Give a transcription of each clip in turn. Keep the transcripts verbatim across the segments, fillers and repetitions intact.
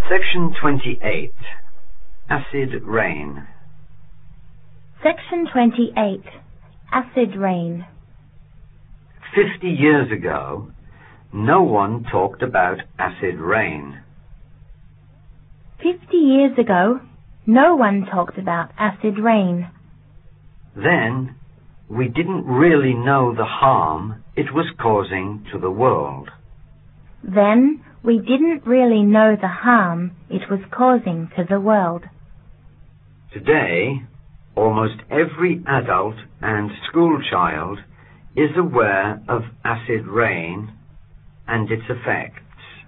Section twenty-eight. Acid rain. Section twenty-eight. Acid rain. Fifty years ago, no one talked about acid rain. Fifty years ago, no one talked about acid rain. Then, we didn't really know the harm it was causing to the world. Then, we didn't really know the harm it was causing to the world. Today, almost every adult and school child is aware of acid rain and its effects.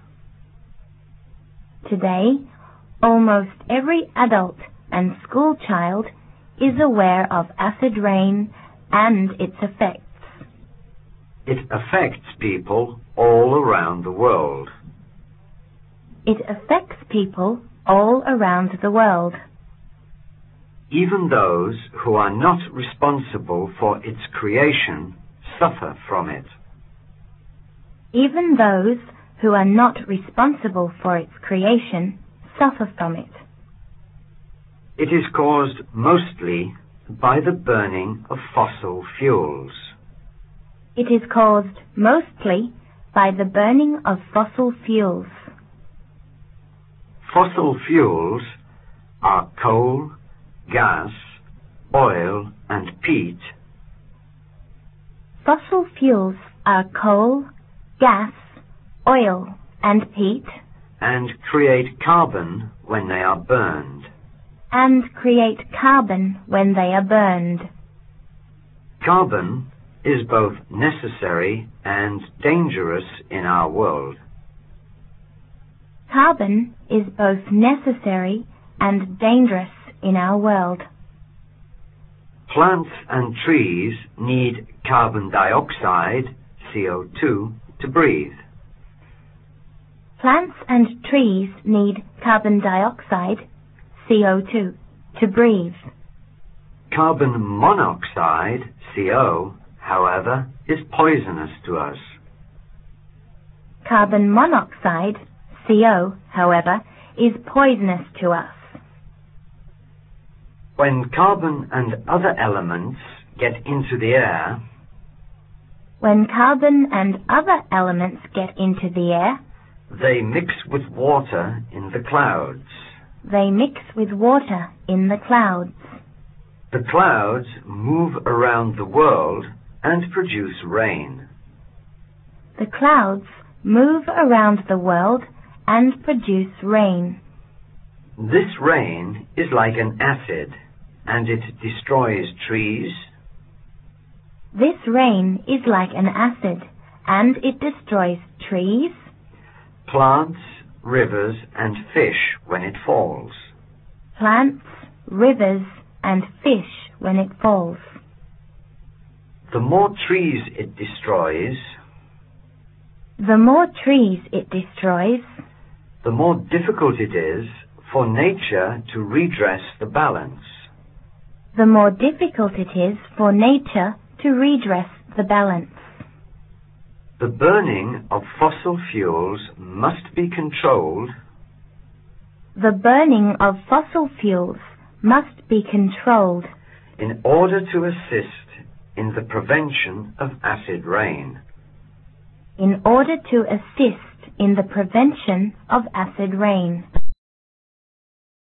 Today, almost every adult and school child is aware of acid rain and its effects. It affects people all around the world. It affects people all around the world. Even those who are not responsible for its creation suffer from it. Even those who are not responsible for its creation suffer from it. It is caused mostly by the burning of fossil fuels. It is caused mostly by the burning of fossil fuels. Fossil fuels are coal, gas, oil, and peat. Fossil fuels are coal, gas, oil, and peat, and create carbon when they are burned. and create carbon when they are burned. Carbon is both necessary and dangerous in our world. Carbon is both necessary and dangerous in our world. Plants and trees need carbon dioxide, C O two, to breathe. Plants and trees need carbon dioxide, C O two, to breathe. Carbon monoxide, C O, however, is poisonous to us. Carbon monoxide, C O, however, is poisonous to us. When carbon and other elements get into the air, When carbon and other elements get into the air, they mix with water in the clouds. they mix with water in the clouds. The clouds move around the world and produce rain. The clouds move around the world and produce rain. This rain is like an acid, and it destroys trees, This rain is like an acid, and it destroys trees, plants, rivers, and fish when it falls. plants, rivers, and fish when it falls. The more trees it destroys, The more trees it destroys, the more difficult it is for nature to redress the balance. the more difficult it is for nature to redress the balance. The burning of fossil fuels must be controlled The burning of fossil fuels must be controlled in order to assist in the prevention of acid rain. in order to assist in the prevention of acid rain.